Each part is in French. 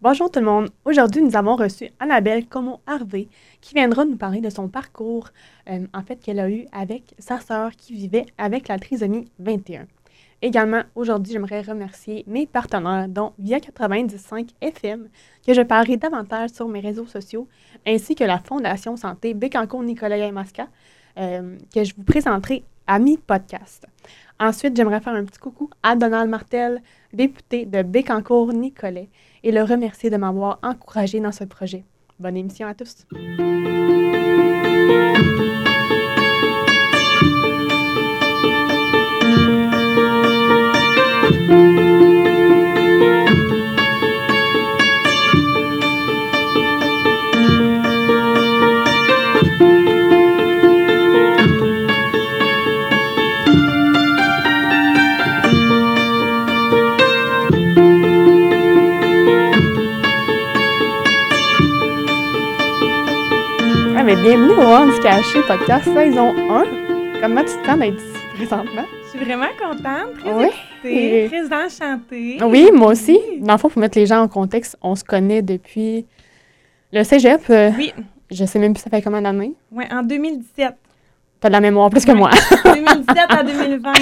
Bonjour tout le monde. Aujourd'hui, nous avons reçu Annabelle Comeau-Harvey qui viendra nous parler de son parcours, qu'elle a eu avec sa sœur qui vivait avec la trisomie 21. Également, aujourd'hui, j'aimerais remercier mes partenaires, dont Via 95 FM, que je parlerai davantage sur mes réseaux sociaux, ainsi que la Fondation Santé Bécancour-Nicolas-Masca, que je vous présenterai à mi-podcast. Ensuite, j'aimerais faire un petit coucou à Donald Martel, député de Bécancour-Nicolet, et le remercier de m'avoir encouragé dans ce projet. Bonne émission à tous! Bienvenue au Handicaché podcast saison 1. Comment tu te sens d'être ici présentement? Je suis vraiment contente, très excitée, très enchantée. Oui, moi aussi. Dans le fond, pour mettre les gens en contexte, on se connaît depuis le cégep. Oui. Je sais même plus ça fait combien d'années. Oui, en 2017. T'as de la mémoire plus que moi. 2017 à 2020.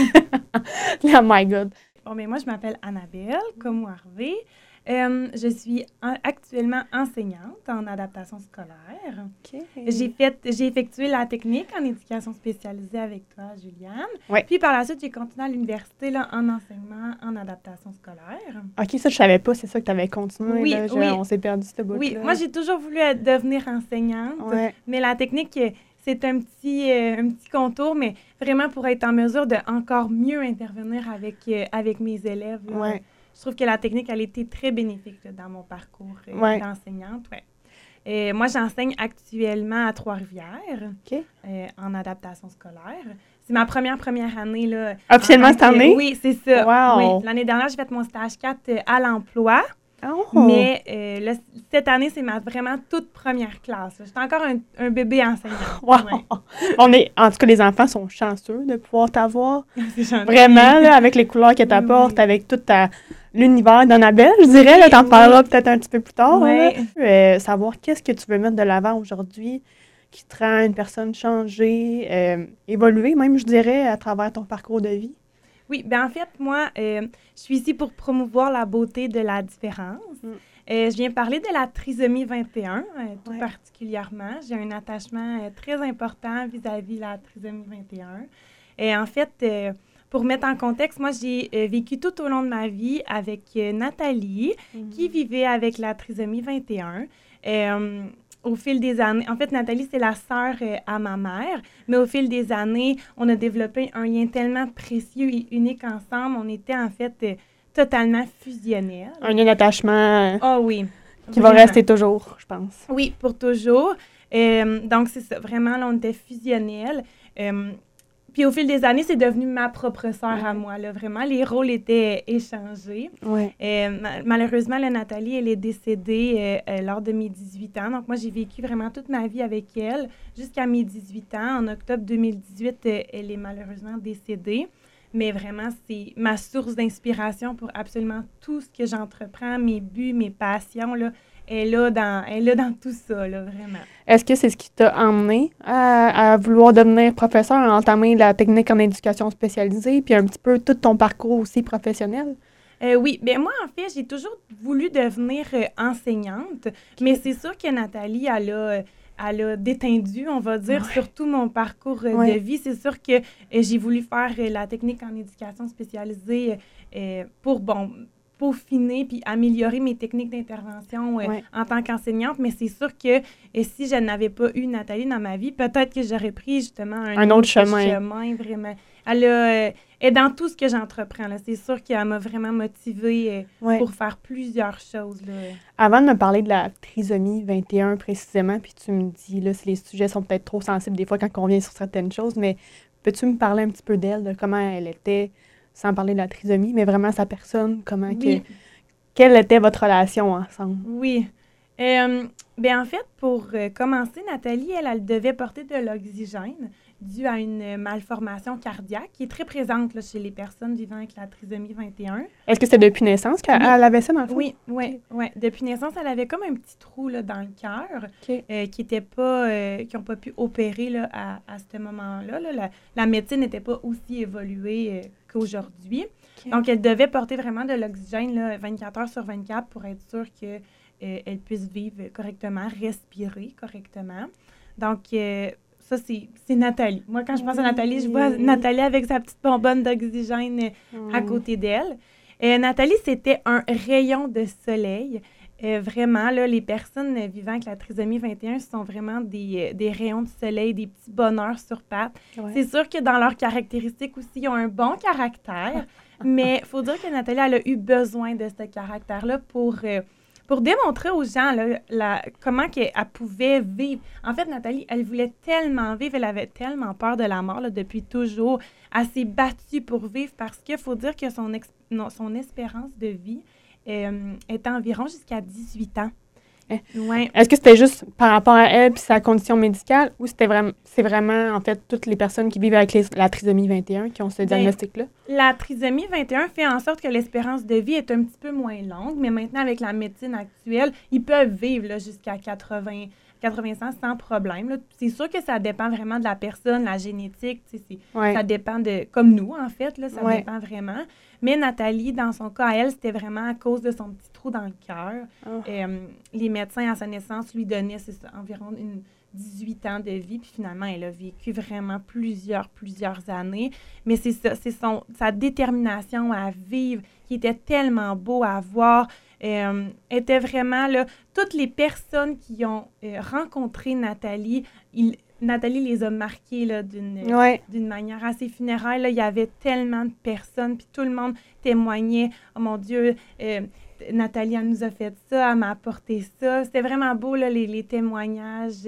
Oh my God. Bon, mais moi, je m'appelle Annabelle Comeau-Harvey. Je suis actuellement enseignante en adaptation scolaire. Okay. J'ai effectué la technique en éducation spécialisée avec toi, Juliane. Ouais. Puis par la suite, j'ai continué à l'université là, en enseignement en adaptation scolaire. OK, ça, je savais pas. C'est ça que tu avais continué. Oui, là. oui. On s'est perdu ce bout-là. Oui, moi, j'ai toujours voulu devenir enseignante. Ouais. Mais la technique, c'est un petit contour, mais vraiment pour être en mesure de encore mieux intervenir avec mes élèves. Là. Ouais. Je trouve que la technique, elle a été très bénéfique là, dans mon parcours d'enseignante. Ouais. Moi, j'enseigne actuellement à Trois-Rivières en adaptation scolaire. C'est ma première année. Là, officiellement cette année? Oui, c'est ça. Wow. Oui. L'année dernière, j'ai fait mon stage 4 à l'emploi. Oh. Mais là, cette année, c'est ma vraiment toute première classe. J'étais encore un bébé enseignant. Wow. Ouais. En tout cas, les enfants sont chanceux de pouvoir t'avoir. C'est gentil. Vraiment, là, avec les couleurs qu'elle t'apporte, avec tout l'univers d'Annabelle, je dirais. Là, t'en parleras peut-être un petit peu plus tard. Ouais. Savoir qu'est-ce que tu veux mettre de l'avant aujourd'hui qui te rend une personne changée, évoluée même, je dirais, à travers ton parcours de vie. Oui, bien en fait, moi, je suis ici pour promouvoir la beauté de la différence. Je viens parler de la trisomie 21, tout particulièrement. J'ai un attachement très important vis-à-vis de la trisomie 21. Et en fait, pour mettre en contexte, moi, j'ai vécu tout au long de ma vie avec Nathalie, qui vivait avec la trisomie 21. Au fil des années, en fait, Nathalie, c'est la sœur à ma mère, mais au fil des années, on a développé un lien tellement précieux et unique ensemble. On était, en fait, totalement fusionnels. Un lien d'attachement oui, qui va rester toujours, je pense. Oui, pour toujours. Donc, c'est ça. Vraiment, là, on était fusionnels. Puis au fil des années, c'est devenu ma propre sœur à moi. Là, vraiment, les rôles étaient échangés. Ouais. Malheureusement, la Nathalie, elle est décédée lors de mes 18 ans. Donc, moi, j'ai vécu vraiment toute ma vie avec elle jusqu'à mes 18 ans. En octobre 2018, elle est malheureusement décédée. Mais vraiment, c'est ma source d'inspiration pour absolument tout ce que j'entreprends, mes buts, mes passions, là. Elle est là dans tout ça, là, vraiment. Est-ce que c'est ce qui t'a emmené à vouloir devenir professeur, à entamer la technique en éducation spécialisée, puis un petit peu tout ton parcours aussi professionnel? Oui, bien moi, en fait, j'ai toujours voulu devenir enseignante, mais c'est sûr que Nathalie, elle a détendu, on va dire, surtout mon parcours de vie. C'est sûr que j'ai voulu faire la technique en éducation spécialisée pour peaufiner puis améliorer mes techniques d'intervention en tant qu'enseignante. Mais c'est sûr que si je n'avais pas eu Nathalie dans ma vie, peut-être que j'aurais pris justement un autre chemin. Vraiment. Elle est dans tout ce que j'entreprends. Là. C'est sûr qu'elle m'a vraiment motivée pour faire plusieurs choses. Là. Avant de me parler de la trisomie 21 précisément, puis tu me dis, là, si les sujets sont peut-être trop sensibles des fois quand on revient sur certaines choses, mais peux-tu me parler un petit peu d'elle, de comment elle était, sans parler de la trisomie, mais vraiment sa personne, quelle était votre relation ensemble? Oui. Bien, en fait, pour commencer, Nathalie, elle devait porter de l'oxygène. dû à une malformation cardiaque qui est très présente là, chez les personnes vivant avec la trisomie 21. Est-ce que c'était depuis naissance qu'elle avait ça, dans le fond? Oui. Depuis naissance, elle avait comme un petit trou là, dans le cœur qui n'ont pas pu opérer là, à ce moment-là. Là. La médecine n'était pas aussi évoluée qu'aujourd'hui. Donc, elle devait porter vraiment de l'oxygène là, 24 heures sur 24 pour être sûre qu'elle puisse vivre correctement, respirer correctement. Donc, ça, c'est Nathalie. Moi, quand je pense à Nathalie, je vois Nathalie avec sa petite bonbonne d'oxygène à côté d'elle. Nathalie, c'était un rayon de soleil. Vraiment, là, les personnes vivant avec la trisomie 21 sont vraiment des rayons de soleil, des petits bonheurs sur pattes. Ouais. C'est sûr que dans leurs caractéristiques aussi, ils ont un bon caractère, mais il faut dire que Nathalie, elle a eu besoin de ce caractère-là pour démontrer aux gens là, comment elle pouvait vivre. En fait, Nathalie, elle voulait tellement vivre, elle avait tellement peur de la mort là, depuis toujours. Elle s'est battue pour vivre parce qu'il faut dire que son espérance de vie est environ jusqu'à 18 ans. Ouais. Est-ce que c'était juste par rapport à elle et sa condition médicale ou c'est vraiment, en fait, toutes les personnes qui vivent avec la trisomie 21 qui ont ce diagnostic-là? La trisomie 21 fait en sorte que l'espérance de vie est un petit peu moins longue, mais maintenant, avec la médecine actuelle, ils peuvent vivre là, jusqu'à 80 ans sans problème. Là. C'est sûr que ça dépend vraiment de la personne, la génétique. Ça dépend de... Comme nous, en fait, là, ça dépend vraiment. Mais Nathalie, dans son cas, elle, c'était vraiment à cause de son petit trou dans le cœur. Les médecins, à sa naissance, lui donnaient environ 18 ans de vie. Puis finalement, elle a vécu vraiment plusieurs années. Mais c'est ça, c'est sa détermination à vivre qui était tellement beau à voir. Était vraiment, là, toutes les personnes qui ont rencontré Nathalie, Nathalie les a marquées là, d'une manière assez funéraire. Là. Il y avait tellement de personnes, puis tout le monde témoignait. « Oh mon Dieu, Nathalie, elle nous a fait ça, elle m'a apporté ça. » C'était vraiment beau, là, les témoignages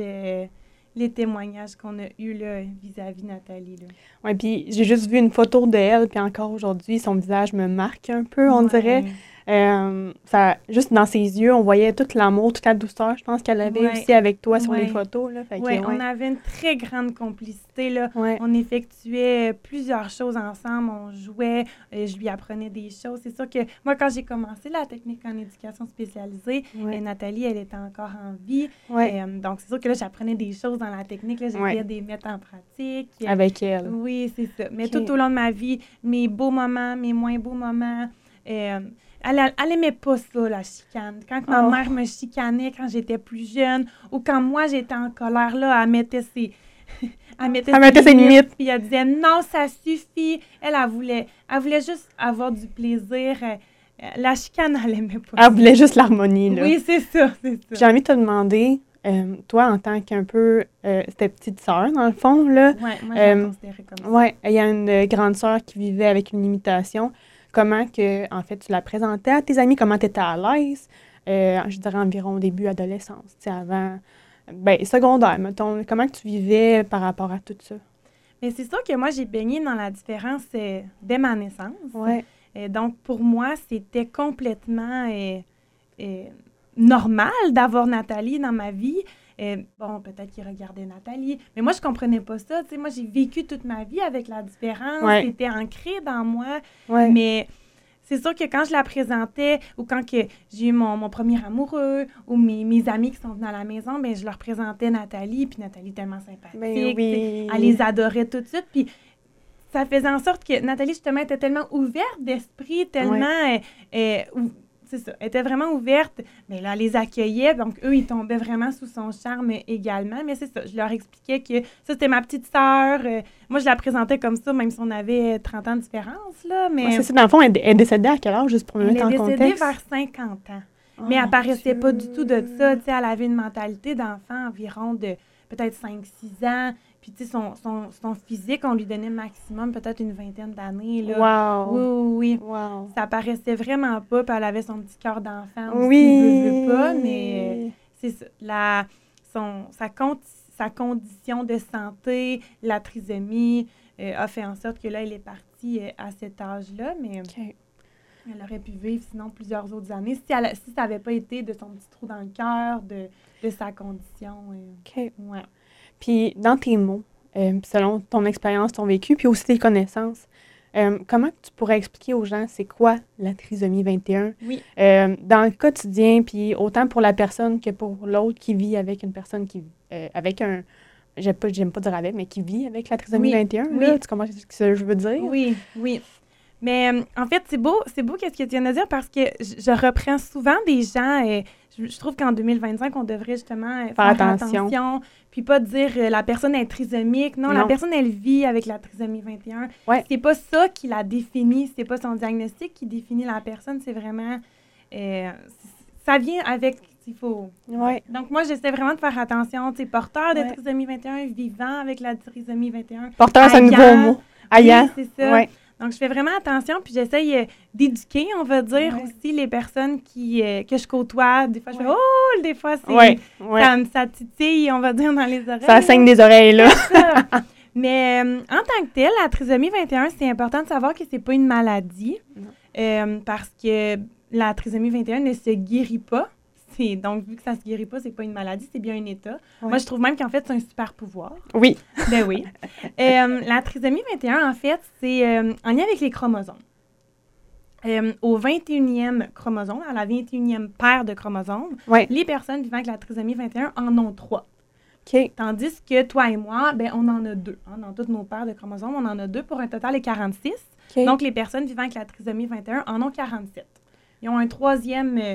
qu'on a eus là, vis-à-vis de Nathalie. Oui, puis j'ai juste vu une photo d'elle, puis encore aujourd'hui, son visage me marque un peu, on dirait. Juste dans ses yeux, on voyait tout l'amour, toute la douceur, je pense qu'elle avait aussi avec toi sur les photos. Oui, on avait une très grande complicité. Là. On effectuait plusieurs choses ensemble, on jouait, je lui apprenais des choses. C'est sûr que moi, quand j'ai commencé la technique en éducation spécialisée, Nathalie, elle était encore en vie. Donc, c'est sûr que là, j'apprenais des choses dans la technique. J'essayais de les mettre en pratique. Avec elle. Oui, c'est ça. Mais tout au long de ma vie, mes beaux moments, mes moins beaux moments... Elle aimait pas ça, la chicane. Quand ma mère me chicanait quand j'étais plus jeune ou quand moi, j'étais en colère, là, elle mettait ses limites. Puis elle disait, non, ça suffit. Elle voulait juste avoir du plaisir. La chicane, elle aimait pas ça. Elle voulait juste l'harmonie, là. Oui, c'est ça. J'ai envie de te demander, toi, en tant qu'un peu... c'était petite sœur, dans le fond, là. Oui, moi, je la considérais comme ça. Oui, il y a une grande sœur qui vivait avec une limitation. Comment que, en fait, tu la présentais à tes amis? Comment tu étais à l'aise? Je dirais environ au début adolescence, tu sais, avant... secondaire, mettons. Comment que tu vivais par rapport à tout ça? Mais c'est sûr que moi, j'ai baigné dans la différence dès ma naissance. Ouais. Donc, pour moi, c'était complètement normal d'avoir Nathalie dans ma vie. Peut-être qu'il regardait Nathalie, mais moi, je comprenais pas ça. Tu sais, moi, j'ai vécu toute ma vie avec la différence. C'était ancré dans moi. Mais c'est sûr que quand je la présentais ou quand que j'ai eu mon premier amoureux ou mes amis qui sont venus à la maison, bien, je leur présentais Nathalie, puis Nathalie est tellement sympathique. Elle les adorait tout de suite. Puis ça faisait en sorte que Nathalie, justement, était tellement ouverte d'esprit, tellement... c'est ça, elle était vraiment ouverte, mais là, elle les accueillait, donc eux, ils tombaient vraiment sous son charme également, mais c'est ça, je leur expliquais que ça, c'était ma petite sœur, moi, je la présentais comme ça, même si on avait 30 ans de différence, là, mais... c'est ça, dans le fond, elle est décédée à quel âge, juste pour me mettre en contexte? Elle est décédée vers 50 ans, mais elle paraissait pas du tout de ça, tu sais, elle avait une mentalité d'enfant environ de peut-être 5-6 ans, puis, tu sais, son physique, on lui donnait maximum peut-être une 20aine d'années. Là. Wow! Oui. Wow. Ça paraissait vraiment pas, puis elle avait son petit cœur d'enfant aussi, veut pas, mais c'est ça. Sa condition de santé, la trisomie, a fait en sorte que là, elle est partie à cet âge-là, mais elle aurait pu vivre sinon plusieurs autres années si ça n'avait pas été de son petit trou dans le cœur, de sa condition. OK. Ouais. Puis, dans tes mots, selon ton expérience, ton vécu, puis aussi tes connaissances. Comment tu pourrais expliquer aux gens c'est quoi la trisomie 21? Oui. Dans le quotidien, puis autant pour la personne que pour l'autre qui vit avec une personne qui avec un... J'aime pas dire avec, mais qui vit avec la trisomie 21. Là, tu comprends ce que je veux dire? Oui, oui. Mais en fait, c'est beau qu'est-ce que tu viens de dire parce que je reprends souvent des gens... je trouve qu'en 2025, on devrait justement faire attention puis pas dire la personne est trisomique. Non, la personne, elle vit avec la trisomie 21. Ouais. C'est pas ça qui la définit. C'est pas son diagnostic qui définit la personne. C'est vraiment... ça vient avec... Il faut... Ouais. Donc, moi, j'essaie vraiment de faire attention. Tu sais, porteur de trisomie 21, vivant avec la trisomie 21. Porteur, c'est un nouveau mot. Ayant. Oui, c'est ça. Ouais. Donc, je fais vraiment attention, puis j'essaye d'éduquer, on va dire, aussi les personnes que je côtoie. Des fois, je fais « Oh! » Des fois, c'est ça titille, on va dire, dans les oreilles. Ça saigne des oreilles, là. Mais en tant que telle, la trisomie 21, c'est important de savoir que c'est pas une maladie, parce que la trisomie 21 ne se guérit pas. Donc, vu que ça ne se guérit pas, c'est pas une maladie, c'est bien un état. Ouais. Moi, je trouve même qu'en fait, c'est un super pouvoir. Oui. Ben oui. La trisomie 21, en fait, c'est en lien avec les chromosomes. Au 21e chromosome, à la 21e paire de chromosomes, les personnes vivant avec la trisomie 21 en ont 3. Okay. Tandis que toi et moi, ben, on en a 2. Hein, dans toutes nos paires de chromosomes, on en a 2 pour un total de 46. Okay. Donc, les personnes vivant avec la trisomie 21 en ont 47. Ils ont un 3e...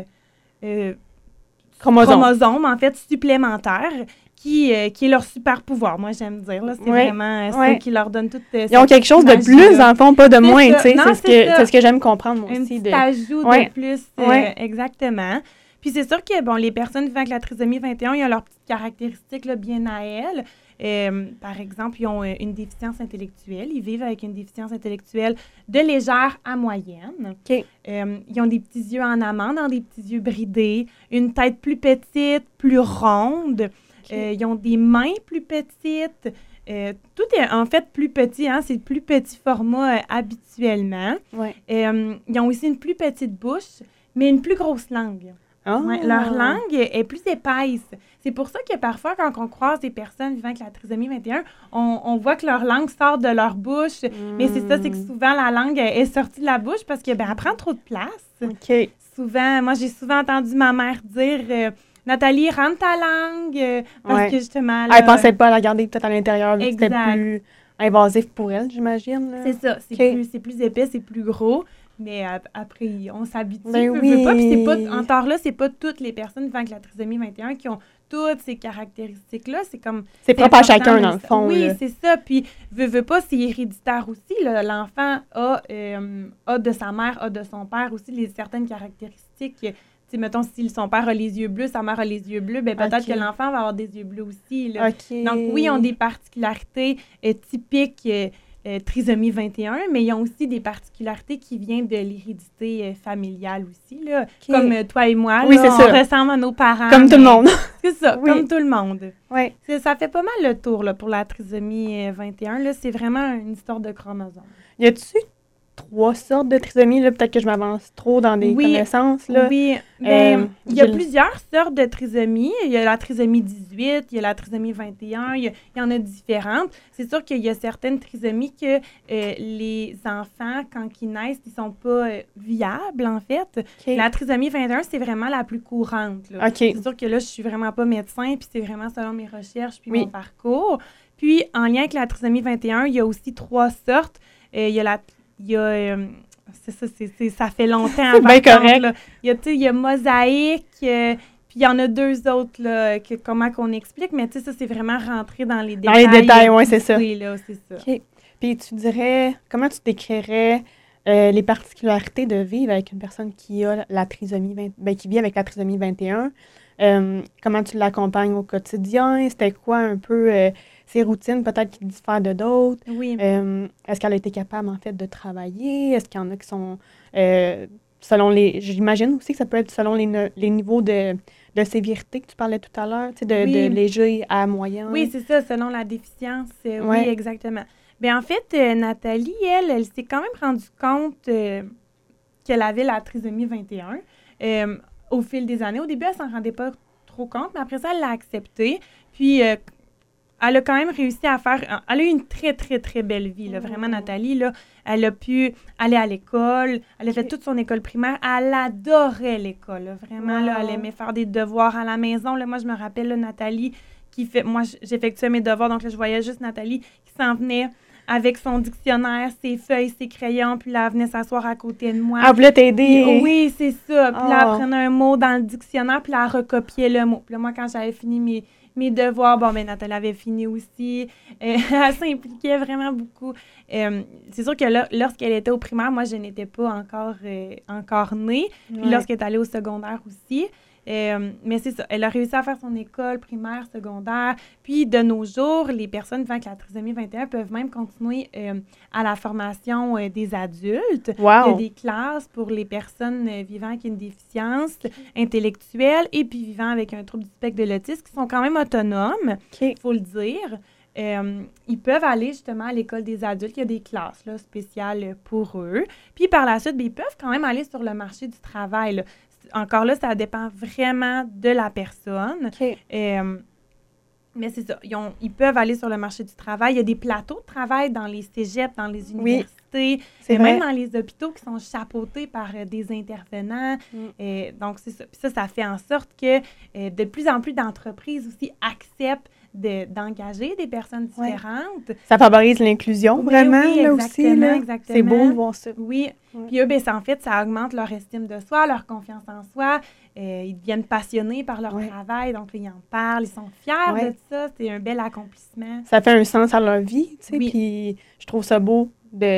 chromosome, en fait, supplémentaire, qui est leur super pouvoir. Moi, j'aime dire, là, c'est vraiment ça qui leur donne toute Ils ont quelque chose de plus, en fond, pas de moins, tu sais. C'est ce que j'aime comprendre, moi aussi. Un petit ajout de plus, exactement. Puis c'est sûr que, bon, les personnes vivant avec la trisomie 21, ils ont leurs petites caractéristiques là, bien à elles. Par exemple, ils ont une déficience intellectuelle. Ils vivent avec une déficience intellectuelle de légère à moyenne. Okay. Ils ont des petits yeux en amande, dans des petits yeux bridés, une tête plus petite, plus ronde. Okay. Ils ont des mains plus petites. Tout est en fait plus petit, hein? C'est le plus petit format habituellement. Ouais. Ils ont aussi une plus petite bouche, mais une plus grosse langue. Oh. Ouais, leur langue est plus épaisse. C'est pour ça que parfois, quand on croise des personnes vivant avec la trisomie 21, on voit que leur langue sort de leur bouche. Mais c'est ça, c'est que souvent, la langue est sortie de la bouche parce qu'elle prend trop de place. OK. Souvent, moi, j'ai souvent entendu ma mère dire Nathalie, rentre ta langue. Parce que justement... Elle ne pensait pas à la garder peut-être à l'intérieur, mais c'était plus invasif pour elle, j'imagine. Là. C'est ça. C'est plus épais, c'est plus gros. Mais après, on s'habitue, veut pas. Puis c'est pas, encore là, c'est pas toutes les personnes vivant avec la trisomie 21 qui ont toutes ces caractéristiques-là. C'est comme... C'est propre à chacun, dans le fond. Oui, c'est ça. Puis, veut pas, c'est héréditaire aussi. Là. L'enfant a de sa mère, a de son père aussi certaines caractéristiques. T'sais, mettons, si son père a les yeux bleus, sa mère a les yeux bleus, ben peut-être que l'enfant va avoir des yeux bleus aussi. Là. Okay. Donc, oui, ils ont des particularités typiques trisomie 21, mais ils ont aussi des particularités qui viennent de l'hérédité familiale aussi, là. Okay. Comme toi et moi, là, on ressemble à nos parents. Comme tout le monde. C'est ça, comme tout le monde. Oui. Ça fait pas mal le tour là, pour la trisomie 21. Là, c'est vraiment une histoire de chromosomes. Y a-tu 3 sortes de trisomie? Là, peut-être que je m'avance trop dans des connaissances. Là. Oui, il y a plusieurs sortes de trisomie. Il y a la trisomie 18, il y a la trisomie 21, il y en a différentes. C'est sûr qu'il y a certaines trisomies que les enfants, quand ils naissent, ils sont pas viables, en fait. Okay. La trisomie 21, c'est vraiment la plus courante. Là. Okay. C'est sûr que là, je suis vraiment pas médecin, puis c'est vraiment selon mes recherches puis mon parcours. Puis, en lien avec la trisomie 21, il y a aussi 3 sortes. Il y a ça fait longtemps. C'est bien correct. Là. Il y a mosaïque, puis il y en a 2 autres, là, comment qu'on explique, mais ça, c'est vraiment rentrer dans les détails. Dans les détails, oui, c'est ça. Là, c'est ça. OK. Puis tu dirais, comment tu décrirais les particularités de vivre avec une personne qui a la trisomie, qui vit avec la trisomie 21? Comment tu l'accompagnes au quotidien? C'était quoi un peu ses routines, peut-être qui diffèrent de d'autres? Oui. Est-ce qu'elle a été capable, en fait, de travailler? Est-ce qu'il y en a qui sont, selon les... J'imagine aussi que ça peut être selon les niveaux de sévérité que tu parlais tout à l'heure, tu sais, de léger à moyen. Oui, c'est ça, selon la déficience. Oui, exactement. Bien, en fait, Nathalie, elle s'est quand même rendue compte qu'elle avait la trisomie 21 au fil des années. Au début, elle s'en rendait pas trop compte, mais après ça, elle l'a accepté. Puis, elle a quand même réussi à faire... Elle a eu une très, très, très belle vie, là. Vraiment, Nathalie, là, elle a pu aller à l'école. Elle a fait toute son école primaire. Elle adorait l'école, là. Vraiment, là, elle aimait faire des devoirs à la maison. Là, moi, je me rappelle, là, Nathalie, qui fait... Moi, j'effectuais mes devoirs, donc là, je voyais juste Nathalie qui s'en venait avec son dictionnaire, ses feuilles, ses crayons, puis là, elle venait s'asseoir à côté de moi. Elle voulait t'aider. Oui, c'est ça. Puis là, elle prenait un mot dans le dictionnaire, puis là, elle recopiait le mot. Puis là, moi, quand j'avais fini mes devoirs, bon, ben Nathalie avait fini aussi. Elle s'impliquait vraiment beaucoup. C'est sûr que lorsqu'elle était au primaire, moi, je n'étais pas encore née. Puis lorsqu'elle est allée au secondaire aussi. Mais c'est ça, elle a réussi à faire son école primaire, secondaire. Puis, de nos jours, les personnes vivant avec la trisomie 21 peuvent même continuer à la formation des adultes. Wow. Il y a des classes pour les personnes vivant avec une déficience intellectuelle et puis vivant avec un trouble du spectre de l'autisme qui sont quand même autonomes, il faut le dire. Ils peuvent aller justement à l'école des adultes. Il y a des classes là, spéciales pour eux. Puis, par la suite, ils peuvent quand même aller sur le marché du travail, là. Encore là, ça dépend vraiment de la personne. Mais c'est ça. Ils peuvent aller sur le marché du travail. Il y a des plateaux de travail dans les cégeps, dans les universités, même dans les hôpitaux qui sont chapeautés par des intervenants. Donc, c'est ça. Puis ça fait en sorte que de plus en plus d'entreprises aussi acceptent d'engager des personnes différentes. Ça favorise l'inclusion, vraiment, là aussi. Là. Exactement. C'est beau de voir ça. Oui. Puis eux, en fait, ça augmente leur estime de soi, leur confiance en soi. Ils deviennent passionnés par leur travail, donc ils en parlent, ils sont fiers de ça. C'est un bel accomplissement. Ça fait un sens à leur vie, tu sais, puis je trouve ça beau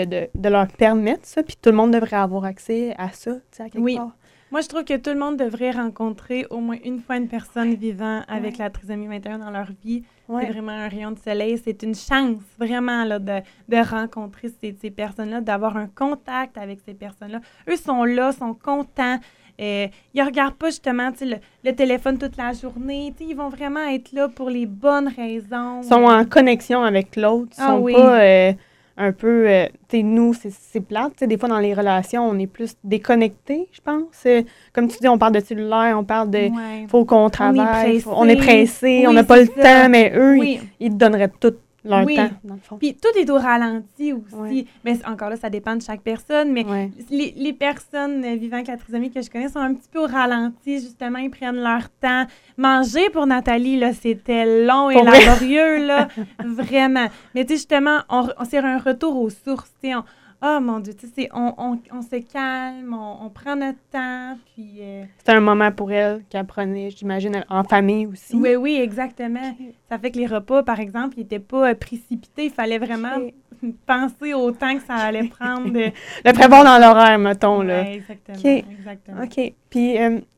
de leur permettre ça, puis tout le monde devrait avoir accès à ça, tu sais, à quelque part. Moi, je trouve que tout le monde devrait rencontrer au moins une fois une personne vivant avec la trisomie 21 dans leur vie. C'est vraiment un rayon de soleil. C'est une chance, vraiment, là, de rencontrer ces personnes-là, d'avoir un contact avec ces personnes-là. Eux sont là, sont contents. Ils ne regardent pas, justement, le téléphone toute la journée. Ils vont vraiment être là pour les bonnes raisons. Ils sont en connexion avec l'autre. Ils sont pas... un peu, tu sais, nous, c'est plate. Tu sais, des fois, dans les relations, on est plus déconnectés, je pense. Comme tu dis, on parle de cellulaire, on parle de... faut qu'on travaille. On est pressé, on n'a pas le temps, mais eux, ils te donneraient tout leur temps, dans le fond. Puis tout est au ralenti aussi. Mais encore là, ça dépend de chaque personne. Mais les personnes vivant avec la trisomie que je connais sont un petit peu au ralenti. Justement, ils prennent leur temps. Manger pour Nathalie, là, c'était long et laborieux, là. Vraiment. Mais tu sais, justement, c'est un retour aux sources. Tu sais, oh mon Dieu, tu sais, on se calme, on prend notre temps, puis... C'était un moment pour elle qu'elle prenait, j'imagine, en famille aussi. Oui, exactement. Ça fait que les repas, par exemple, ils n'étaient pas précipités. Il fallait vraiment penser au temps que ça allait prendre. Le prévoir dans l'horaire, mettons, là. Oui, exactement. OK. Puis,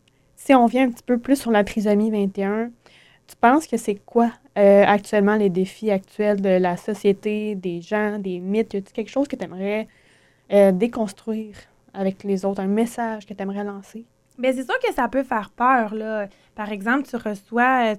si on vient un petit peu plus sur la trisomie 21, tu penses que c'est quoi actuellement les défis actuels de la société, des gens, des mythes? Y a-t-il quelque chose que tu aimerais déconstruire avec les autres, un message que tu aimerais lancer? Bien, c'est sûr que ça peut faire peur, là. Par exemple, tu reçois,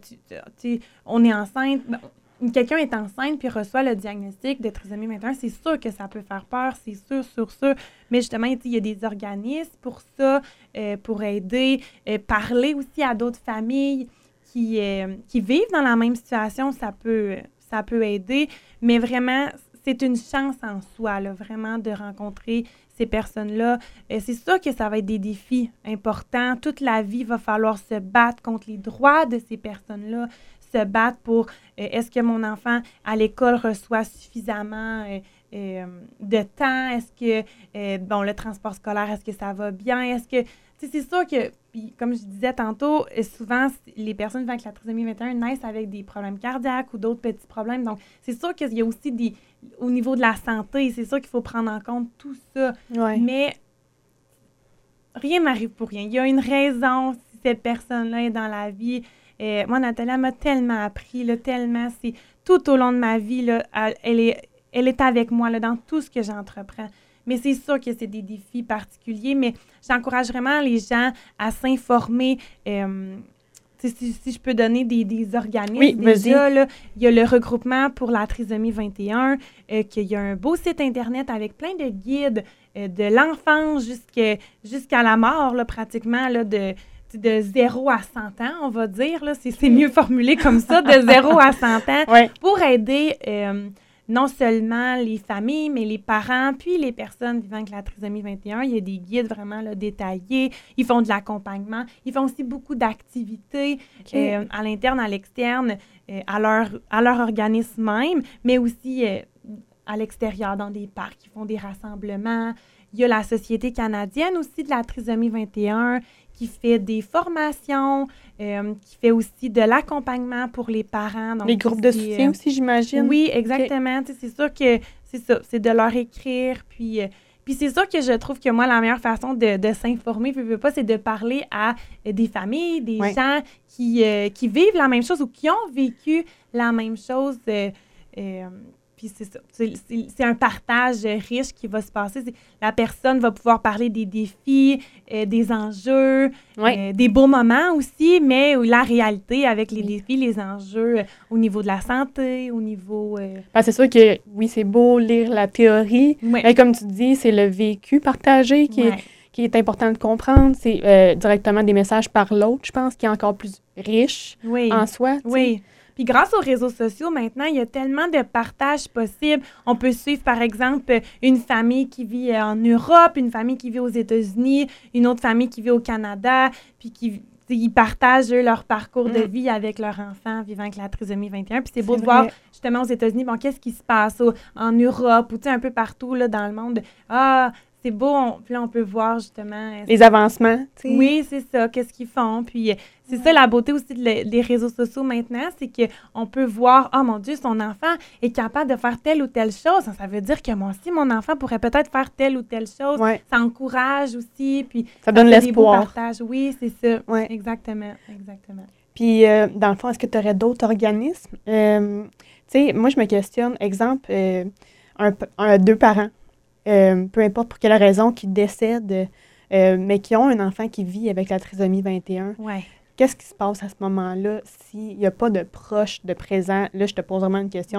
on est enceinte, quelqu'un est enceinte puis reçoit le diagnostic de trisomie 21, c'est sûr que ça peut faire peur, c'est sûr. Mais justement, il y a des organismes pour ça, pour aider, parler aussi à d'autres familles qui vivent dans la même situation, ça peut aider. Mais vraiment, c'est une chance en soi, là, vraiment, de rencontrer ces personnes-là. C'est sûr que ça va être des défis importants. Toute la vie, il va falloir se battre contre les droits de ces personnes-là, se battre pour est-ce que mon enfant à l'école reçoit suffisamment de temps? Est-ce que, le transport scolaire, est-ce que ça va bien? Est-ce que, c'est sûr que, puis comme je disais tantôt, souvent, les personnes vivant avec la trisomie 21 naissent avec des problèmes cardiaques ou d'autres petits problèmes. Donc, c'est sûr qu'il y a aussi au niveau de la santé, c'est sûr qu'il faut prendre en compte tout ça. Mais rien n'arrive pour rien. Il y a une raison si cette personne-là est dans la vie. Moi, Nathalie m'a tellement appris, là, tellement. C'est tout au long de ma vie, là, elle est avec moi là, dans tout ce que j'entreprends. Mais c'est sûr que c'est des défis particuliers, mais j'encourage vraiment les gens à s'informer. Si je peux donner des organismes. Oui, déjà, là, il y a le regroupement pour la trisomie 21, qu'il y a un beau site Internet avec plein de guides de l'enfance jusqu'à la mort, là, pratiquement, là, de 0 à 100 ans, on va dire, là, c'est mieux formulé comme ça, de 0 à 100 ans, pour aider non seulement les familles, mais les parents, puis les personnes vivant avec la trisomie 21. Il y a des guides vraiment là, détaillés. Ils font de l'accompagnement. Ils font aussi beaucoup d'activités à l'interne, à l'externe, à leur organisme même, mais aussi à l'extérieur, dans des parcs. Ils font des rassemblements. Il y a la Société canadienne aussi de la trisomie 21 qui fait des formations, qui fait aussi de l'accompagnement pour les parents. Donc, les groupes de soutien aussi, j'imagine. Oui, exactement. Okay. C'est sûr que c'est ça, c'est de leur écrire. Puis c'est sûr que je trouve que moi, la meilleure façon de s'informer, c'est de parler à des familles, des gens qui vivent la même chose ou qui ont vécu la même chose. Puis c'est ça. C'est un partage riche qui va se passer. La personne va pouvoir parler des défis, des enjeux, des beaux moments aussi, mais la réalité avec les défis, les enjeux au niveau de la santé, au niveau... c'est sûr que, oui, c'est beau lire la théorie, mais comme tu dis, c'est le vécu partagé qui est important de comprendre. C'est directement des messages par l'autre, je pense, qui est encore plus riche en soi. Oui. Puis grâce aux réseaux sociaux, maintenant, il y a tellement de partages possibles. On peut suivre, par exemple, une famille qui vit en Europe, une famille qui vit aux États-Unis, une autre famille qui vit au Canada, puis ils partagent leur parcours de vie avec leur enfant vivant avec la trisomie 21. Puis c'est beau de voir, justement, aux États-Unis, qu'est-ce qui se passe en Europe ou un peu partout là, dans le monde. C'est beau, puis là, on peut voir justement... les avancements, tu sais. Oui, c'est ça, qu'est-ce qu'ils font. Puis c'est ça la beauté aussi des réseaux sociaux maintenant, c'est qu'on peut voir, oh mon Dieu, son enfant est capable de faire telle ou telle chose. Ça veut dire que moi aussi, mon enfant pourrait peut-être faire telle ou telle chose. Ça encourage aussi, puis... Ça donne l'espoir. Oui, c'est ça. Exactement. Puis, dans le fond, est-ce que tu aurais d'autres organismes? Tu sais, moi, je me questionne, exemple, deux parents. Peu importe pour quelle raison, qui décèdent, mais qui ont un enfant qui vit avec la trisomie 21. Qu'est-ce qui se passe à ce moment-là s'il n'y a pas de proche de présent? Là, je te pose vraiment une question.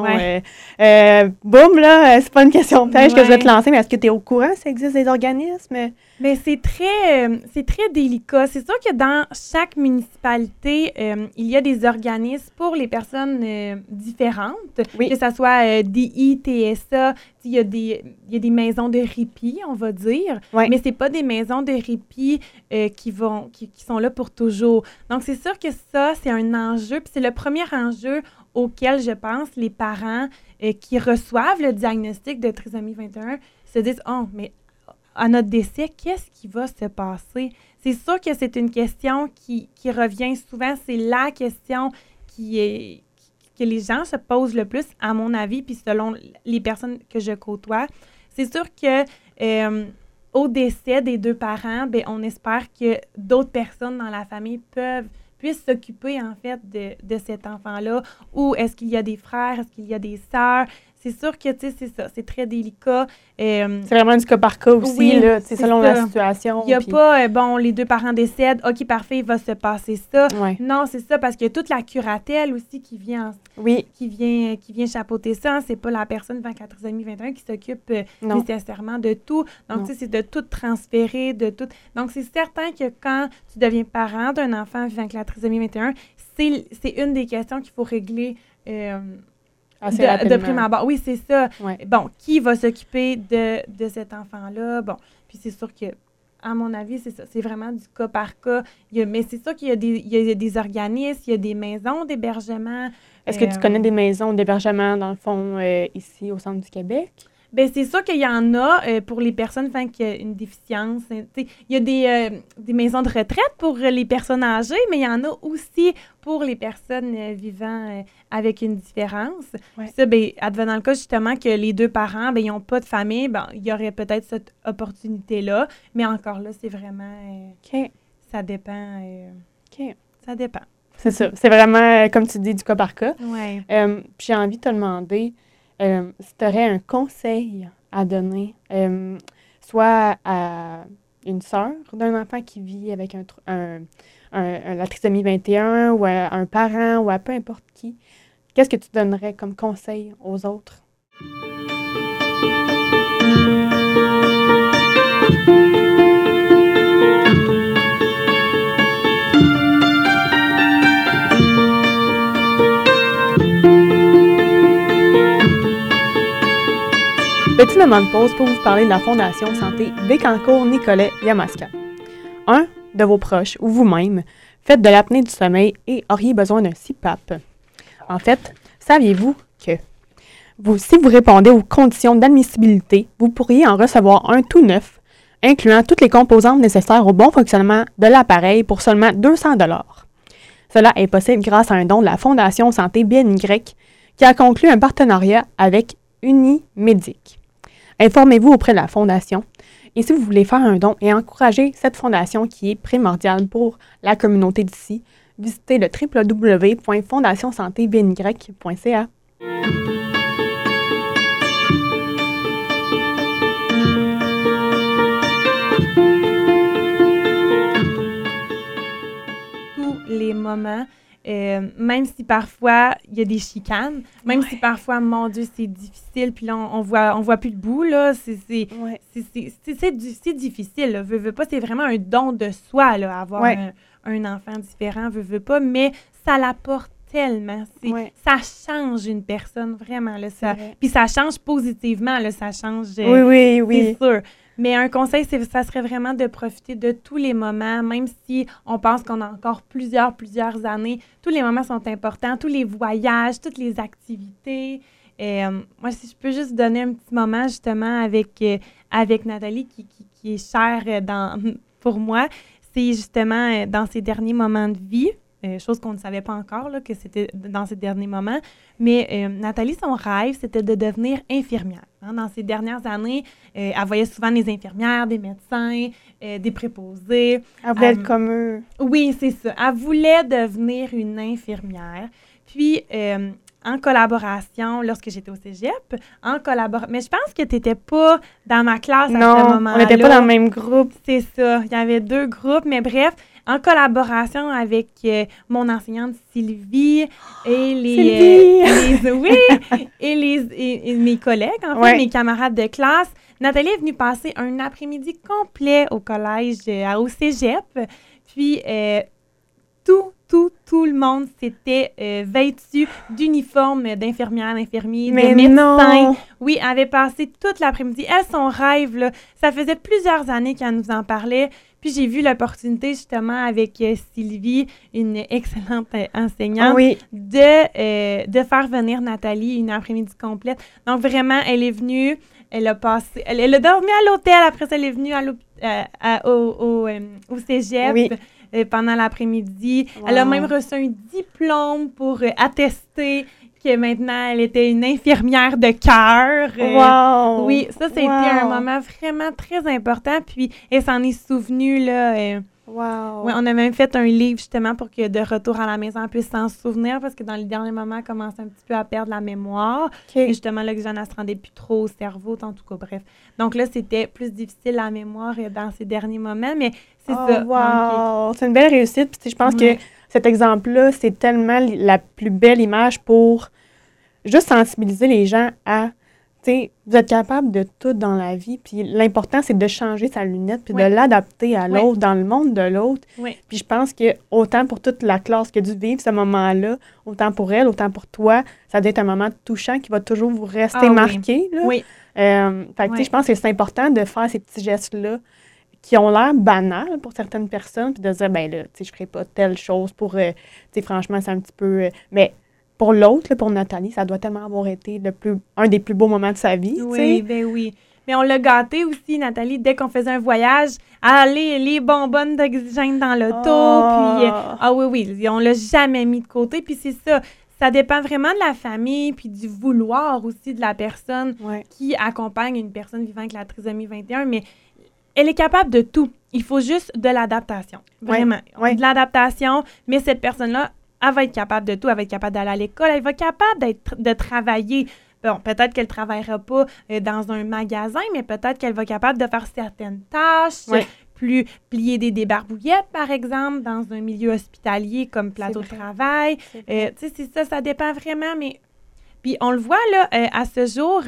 Boum, là, c'est pas une question piège que je vais te lancer, mais est-ce que tu es au courant s'il existe des organismes? Bien, c'est très délicat. C'est sûr que dans chaque municipalité, il y a des organismes pour les personnes différentes, que ce soit DI, TSA. Il y a des maisons de répit, on va dire, mais c'est pas des maisons de répit qui sont là pour toujours. Donc, c'est sûr que ça, c'est un enjeu, puis c'est le premier enjeu auquel, je pense, les parents qui reçoivent le diagnostic de trisomie 21 se disent « Oh, mais à notre décès, qu'est-ce qui va se passer? » C'est sûr que c'est une question qui revient souvent. C'est la question que les gens se posent le plus, à mon avis, puis selon les personnes que je côtoie. C'est sûr que au décès des deux parents, bien, on espère que d'autres personnes dans la famille puissent s'occuper, en fait, de cet enfant-là. Ou est-ce qu'il y a des frères? Est-ce qu'il y a des sœurs? C'est sûr que, tu sais, c'est ça, c'est très délicat. C'est vraiment du cas par cas aussi, là, selon la situation. Il n'y a pas, les deux parents décèdent, OK, parfait, il va se passer ça. Non, c'est ça, parce qu'il y a toute la curatelle aussi qui vient chapeauter ça. Hein. C'est pas la personne vivant avec la trisomie 21 qui s'occupe nécessairement de tout. Donc, tu sais, c'est de tout transférer, de tout. Donc, c'est certain que quand tu deviens parent d'un enfant vivant avec la trisomie 21, c'est une des questions qu'il faut régler de prime abord. Oui, c'est ça. Bon, qui va s'occuper de cet enfant-là? Bon, puis c'est sûr que, à mon avis, c'est ça. C'est vraiment du cas par cas. Mais c'est sûr qu'il y a des organismes, il y a des maisons d'hébergement. Est-ce que tu connais des maisons d'hébergement, dans le fond, ici, au centre du Québec? Bien, c'est sûr qu'il y en a pour les personnes qui ont une déficience. Il y a des maisons de retraite pour les personnes âgées, mais il y en a aussi pour les personnes vivant avec une différence. Puis ça, bien, advenant le cas, justement, que les deux parents, bien, ils n'ont pas de famille, bien, il y aurait peut-être cette opportunité-là. Mais encore là, c'est vraiment... Ça dépend. Ça dépend. C'est ça. C'est vraiment, comme tu dis, du cas par cas. Puis j'ai envie de te demander... si tu aurais un conseil à donner, soit à une sœur d'un enfant qui vit avec la trisomie 21 ou à un parent ou à peu importe qui, qu'est-ce que tu donnerais comme conseil aux autres? Petit moment de pause pour vous parler de la Fondation Santé Bécancour-Nicolet-Yamaska. Un de vos proches ou vous-même faites de l'apnée du sommeil et auriez besoin d'un CPAP. En fait, saviez-vous que si vous répondez aux conditions d'admissibilité, vous pourriez en recevoir un tout neuf, incluant toutes les composantes nécessaires au bon fonctionnement de l'appareil pour seulement 200 $. Cela est possible grâce à un don de la Fondation Santé BNY qui a conclu un partenariat avec Unimédic. Informez-vous auprès de la Fondation et si vous voulez faire un don et encourager cette fondation qui est primordiale pour la communauté d'ici, visitez le www.fondationsantébny.ca. Tous les moments, même si parfois il y a des chicanes, même si parfois, mon Dieu, c'est difficile, puis là, on voit plus le bout, là, c'est difficile, là, veux pas, c'est vraiment un don de soi, là, avoir un enfant différent, veux pas, mais ça l'apporte tellement, ça change une personne, vraiment, là, puis ça change positivement, là, ça change, c'est sûr. Mais un conseil, ça serait vraiment de profiter de tous les moments, même si on pense qu'on a encore plusieurs années. Tous les moments sont importants, tous les voyages, toutes les activités. Moi, si je peux juste donner un petit moment, justement, avec Nathalie, qui est chère pour moi, c'est justement dans ses derniers moments de vie. Chose qu'on ne savait pas encore, là, que c'était dans ces derniers moments. Mais Nathalie, son rêve, c'était de devenir infirmière. Hein. Dans ces dernières années, elle voyait souvent des infirmières, des médecins, des préposés. Elle voulait être comme eux. Oui, c'est ça. Elle voulait devenir une infirmière. Puis, en collaboration, lorsque j'étais au cégep, mais je pense que tu n'étais pas dans ma classe à ce moment-là. Non, on n'était pas dans le même groupe. C'est ça. Il y avait 2 groupes, mais bref, en collaboration avec mon enseignante Sylvie et mes collègues, en fait, mes camarades de classe, Nathalie est venue passer un après-midi complet au collège, au cégep. Puis, tout le monde s'était vêtu d'uniformes d'infirmières, d'infirmiers, de médecins. Non. Oui, elle avait passé toute l'après-midi. Elle, son rêve, là, ça faisait plusieurs années qu'elle nous en parlait. Puis j'ai vu l'opportunité, justement, avec Sylvie, une excellente enseignante, de faire venir Nathalie une après-midi complète. Donc, vraiment, elle est venue, elle a dormi à l'hôtel. Après ça, elle est venue au cégep. Oui. Pendant l'après-midi. Wow. Elle a même reçu un diplôme pour attester que maintenant, elle était une infirmière de cœur. Wow! Oui, ça a été un moment vraiment très important. Puis, elle s'en est souvenue, là. Wow! Ouais, on a même fait un livre, justement, pour que de retour à la maison, elle puisse s'en souvenir, parce que dans les derniers moments, elle commençait un petit peu à perdre la mémoire. Et justement, là, que Jeanne, elle se rendait plus trop au cerveau, en tout cas, bref. Donc là, c'était plus difficile, la mémoire, dans ces derniers moments, mais c'est ça. Wow! C'est une belle réussite. Puis, je pense que cet exemple-là, c'est tellement la plus belle image pour juste sensibiliser les gens à, tu sais, vous êtes capable de tout dans la vie, puis l'important, c'est de changer sa lunette, puis de l'adapter à l'autre, dans le monde de l'autre. Oui. Puis je pense que autant pour toute la classe qui a dû vivre ce moment-là, autant pour elle, autant pour toi, ça doit être un moment touchant qui va toujours vous rester marqué. Là. Oui. Fait que, tu sais, je pense que c'est important de faire ces petits gestes-là qui ont l'air banals pour certaines personnes, puis de dire, ben là, tu sais, je ferai pas telle chose pour, tu sais, franchement, c'est un petit peu... mais pour l'autre, là, pour Nathalie, ça doit tellement avoir été un des plus beaux moments de sa vie, oui, tu sais. Ben oui. Mais on l'a gâtée aussi, Nathalie, dès qu'on faisait un voyage, les bonbonnes d'oxygène dans l'auto, puis... oui, on l'a jamais mis de côté, puis c'est ça. Ça dépend vraiment de la famille, puis du vouloir aussi de la personne qui accompagne une personne vivant avec la trisomie 21, mais elle est capable de tout. Il faut juste de l'adaptation, vraiment. De l'adaptation, mais cette personne-là, elle va être capable de tout. Elle va être capable d'aller à l'école. Elle va être capable de travailler. Bon, peut-être qu'elle ne travaillera pas dans un magasin, mais peut-être qu'elle va être capable de faire certaines tâches, plus plier des débarbouillettes, par exemple, dans un milieu hospitalier comme plateau de travail. Tu sais, c'est ça dépend vraiment, mais... Puis on le voit, là, à ce jour,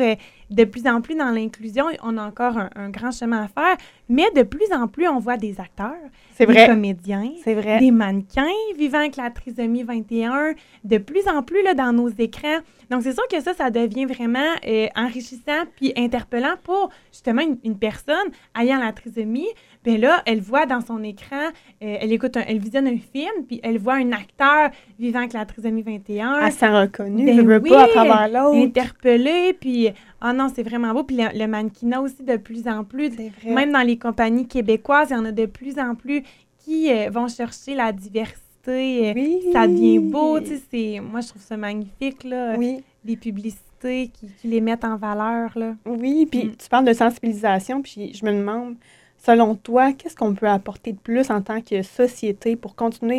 de plus en plus dans l'inclusion, on a encore un grand chemin à faire, mais de plus en plus, on voit des acteurs, C'est des vrai. comédiens, C'est vrai. des mannequins vivant avec la trisomie 21, de plus en plus là, dans nos écrans. Donc, c'est sûr que ça devient vraiment enrichissant puis interpellant pour, justement, une personne ayant la trisomie. Bien là, elle voit dans son écran, elle visionne un film, puis elle voit un acteur vivant avec la trisomie 21. Elle se sent reconnue, Ben je veux oui, pas, à travers l'autre. interpellée, puis non, c'est vraiment beau. Puis le mannequinat aussi, de plus en plus, C'est vrai. même dans les compagnies québécoises, il y en a de plus en plus qui vont chercher la diversité. Oui. Ça devient beau, tu sais, moi, je trouve ça magnifique, là, Oui. les publicités qui les mettent en valeur, là. Oui, puis tu parles de sensibilisation, puis je me demande, selon toi, qu'est-ce qu'on peut apporter de plus en tant que société pour continuer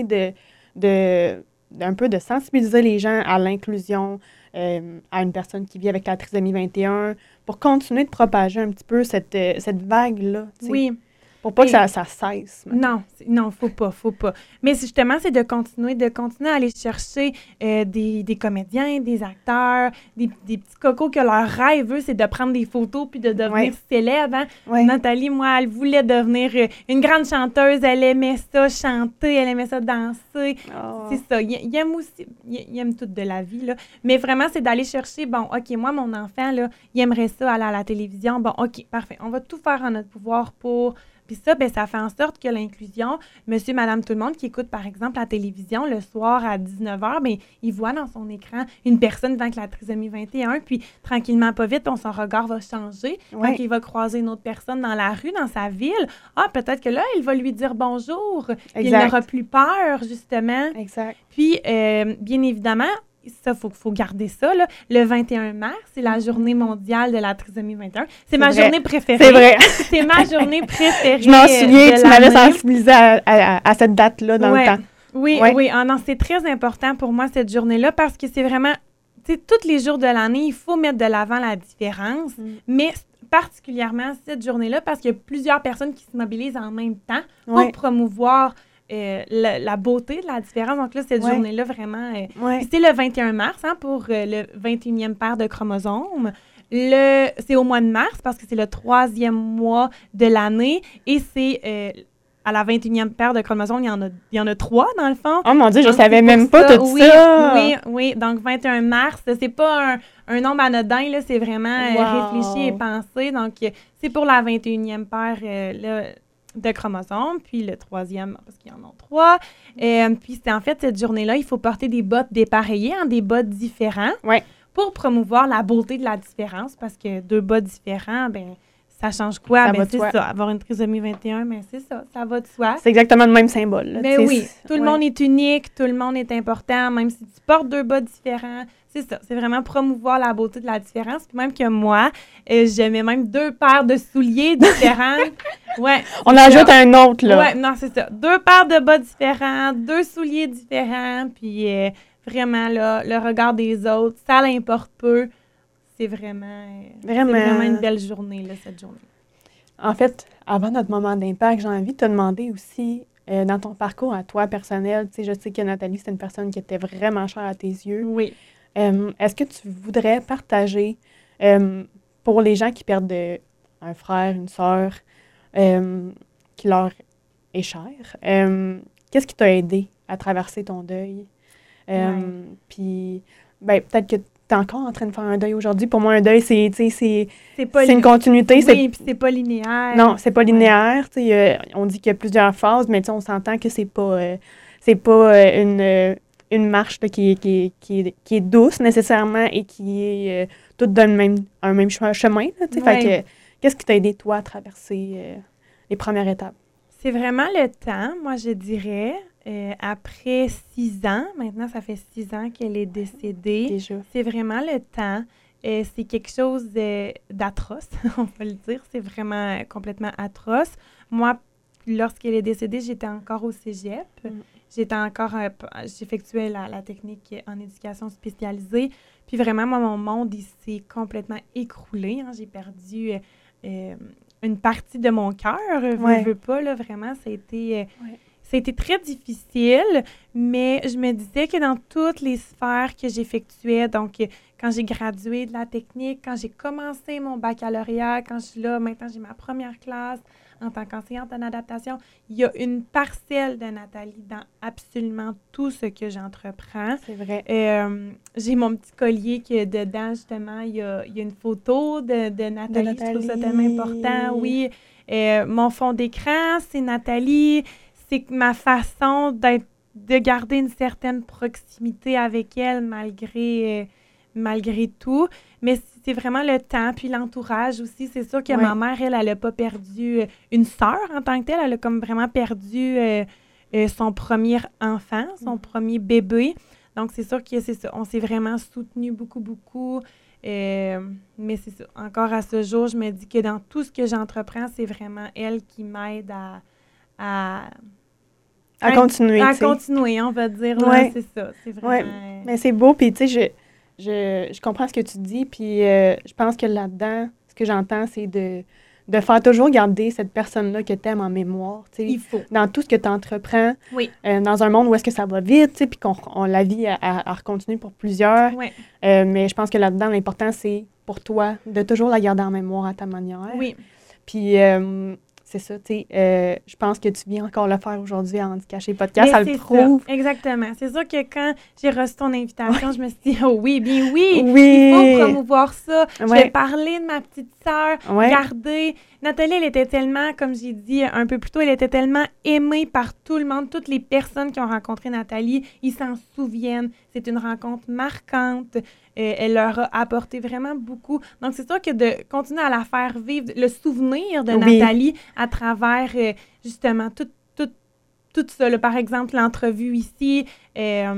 d'un peu de sensibiliser les gens à l'inclusion, à une personne qui vit avec la trisomie 21, pour continuer de propager un petit peu cette vague-là, tu sais, Oui. pour pas que ça cesse. Non, faut pas. Mais justement, c'est de continuer à aller chercher des comédiens, des acteurs, des petits cocos que leur rêve, eux, c'est de prendre des photos puis de devenir célèbre. Hein? Ouais. Nathalie, moi, elle voulait devenir une grande chanteuse. Elle aimait ça chanter, elle aimait ça danser. Oh. C'est ça. Il aime aussi, il aime tout de la vie, là. Mais vraiment, c'est d'aller chercher, bon, OK, moi, mon enfant, là, il aimerait ça aller à la télévision. Bon, OK, parfait. On va tout faire en notre pouvoir pour... Puis ça, bien, ça fait en sorte que l'inclusion, monsieur, madame, tout le monde qui écoute, par exemple, la télévision le soir à 19h, bien, il voit dans son écran une personne vivant avec la trisomie 21, puis tranquillement, pas vite, son regard va changer. Quand il va croiser une autre personne dans la rue, dans sa ville, peut-être que là, il va lui dire bonjour. Il n'aura plus peur, justement. Exact. Puis, bien évidemment, ça, faut garder ça, là. Le 21 mars, c'est la journée mondiale de la trisomie 21. C'est ma journée préférée. C'est vrai. C'est ma journée préférée. Je m'en souviens, tu m'avais sensibilisée à cette date-là dans le temps. Oui. Ah non, c'est très important pour moi, cette journée-là, parce que c'est vraiment, tu sais, tous les jours de l'année, il faut mettre de l'avant la différence, mais particulièrement cette journée-là, parce qu'il y a plusieurs personnes qui se mobilisent en même temps pour promouvoir la beauté de la différence. Donc là, cette journée-là, vraiment... c'est le 21 mars, hein, pour le 21e paire de chromosomes. C'est au mois de mars, parce que c'est le 3e mois de l'année, et c'est... à la 21e paire de chromosomes, il y en a 3, dans le fond. Oh mon Dieu, donc, je savais même pas tout ça! Oui. Donc, 21 mars, c'est pas un nombre anodin, là, c'est vraiment réfléchi et pensé. Donc, c'est pour la 21e paire de chromosomes, puis le 3e, parce qu'il y en a 3. Puis, c'est en fait, cette journée-là, il faut porter des bottes dépareillées, des bottes différents, pour promouvoir la beauté de la différence, parce que 2 bottes différents, ben ça change quoi? Ben, c'est ça. Avoir une trisomie 21, mais c'est ça. Ça va de soi. C'est exactement le même symbole. Là, mais oui. Tout le monde est unique. Tout le monde est important. Même si tu portes 2 bas différents. C'est ça. C'est vraiment promouvoir la beauté de la différence. Puis même que moi, je mets même 2 paires de souliers différents. On ajoute un autre, là. Non, c'est ça. 2 paires de bas différents, 2 souliers différents. Puis vraiment, là, le regard des autres, ça l'importe peu. C'est vraiment une belle journée, là, cette journée. En fait, avant notre moment d'impact, j'ai envie de te demander aussi, dans ton parcours à toi personnel, tu sais, je sais que Nathalie, c'est une personne qui était vraiment chère à tes yeux. Oui. Est-ce que tu voudrais partager, pour les gens qui perdent un frère, une sœur, qui leur est cher, qu'est-ce qui t'a aidé à traverser ton deuil? Puis, peut-être que tu es encore en train de faire un deuil aujourd'hui. Pour moi, un deuil, c'est une continuité. Oui, puis c'est pas linéaire. Non, c'est pas linéaire. On dit qu'il y a plusieurs phases, mais on s'entend que c'est pas une marche là, qui est douce nécessairement et qui est toute d'un un même chemin. Là, fait que, qu'est-ce qui t'a aidé, toi, à traverser les premières étapes? C'est vraiment le temps, moi, je dirais. Après 6 ans, maintenant, ça fait 6 ans qu'elle est décédée. Déjà. C'est vraiment le temps. C'est quelque chose d'atroce, on peut le dire. C'est vraiment complètement atroce. Moi, lorsqu'elle est décédée, j'étais encore au cégep. J'effectuais la technique en éducation spécialisée. Puis vraiment, moi, mon monde, il s'est complètement écroulé. Hein. J'ai perdu une partie de mon cœur. Je veux pas, là, vraiment, ça a été... C'était très difficile, mais je me disais que dans toutes les sphères que j'effectuais, donc quand j'ai gradué de la technique, quand j'ai commencé mon baccalauréat, quand je suis là, maintenant j'ai ma première classe en tant qu'enseignante en adaptation, il y a une parcelle de Nathalie dans absolument tout ce que j'entreprends. C'est vrai. J'ai mon petit collier que dedans, justement, il y a une photo de Nathalie. Je trouve ça tellement important. Oui. Mon fond d'écran, c'est Nathalie. C'est ma façon de garder une certaine proximité avec elle malgré tout. Mais c'est vraiment le temps, puis l'entourage aussi. C'est sûr que ma mère, elle n'a pas perdu une sœur en tant que telle. Elle a comme vraiment perdu son premier enfant, son premier bébé. Donc, c'est sûr que c'est ça. On s'est vraiment soutenus beaucoup, beaucoup. Mais c'est ça. Encore à ce jour, je me dis que dans tout ce que j'entreprends, c'est vraiment elle qui m'aide à continuer. À continuer, on va dire. Là, c'est ça. C'est vraiment... Ouais. Mais c'est beau, puis tu sais, je comprends ce que tu dis, puis je pense que là-dedans, ce que j'entends, c'est de faire toujours garder cette personne-là que tu aimes en mémoire. Il faut. Dans tout ce que tu entreprends, oui. Dans un monde où est-ce que ça va vite, puis qu'on la vie à recontinuer pour plusieurs. Oui. Mais je pense que là-dedans, l'important, c'est pour toi de toujours la garder en mémoire à ta manière. Oui. Puis... c'est ça, tu sais, je pense que tu viens encore le faire aujourd'hui à Handicaché Podcast, ça le prouve. Ça, exactement. C'est sûr que quand j'ai reçu ton invitation, je me suis dit, oh oui, bien oui, oui, il faut promouvoir ça. Je vais parler de ma petite sœur, garder. Nathalie, elle était tellement, comme j'ai dit un peu plus tôt, elle était tellement aimée par tout le monde. Toutes les personnes qui ont rencontré Nathalie, ils s'en souviennent. C'est une rencontre marquante. Elle leur a apporté vraiment beaucoup. Donc, c'est sûr que de continuer à la faire vivre, le souvenir de Nathalie à travers, justement, tout ça. Là, par exemple, l'entrevue ici, j'ai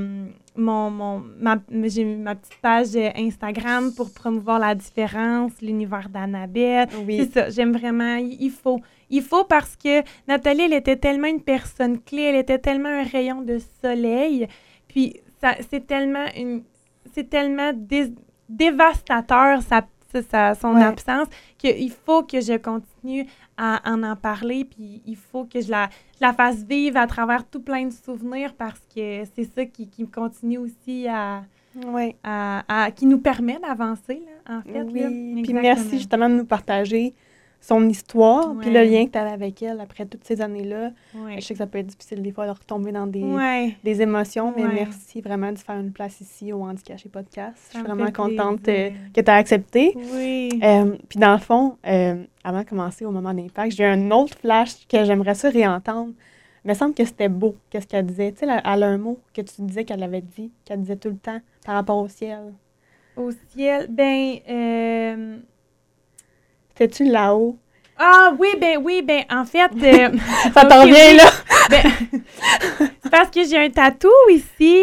ma petite page Instagram pour promouvoir la différence, l'univers d'Annabelle. C'est ça, j'aime vraiment, il faut parce que Nathalie, elle était tellement une personne clé, elle était tellement un rayon de soleil, puis c'est tellement dévastateur son absence qu'il faut que je continue à en parler, puis il faut que je la fasse vivre à travers tout plein de souvenirs parce que c'est ça qui me continue aussi qui nous permet d'avancer, là, en fait. Oui, puis merci justement de nous partager son histoire, puis le lien que tu avais avec elle après toutes ces années-là. Je sais que ça peut être difficile des fois de retomber dans des émotions, mais merci vraiment de faire une place ici au Handicaché Podcast. Je suis vraiment contente que tu as accepté. Oui. Puis dans le fond, avant de commencer au moment d'impact, j'ai un autre flash que j'aimerais ça réentendre. Il me semble que c'était beau, qu'est-ce qu'elle disait. Tu sais, elle a un mot que tu disais qu'elle avait dit, qu'elle disait tout le temps par rapport au ciel. Au ciel, c'était-tu là-haut? Ah oui, en fait... ça t'en revient, là? C'est parce que j'ai un tatou ici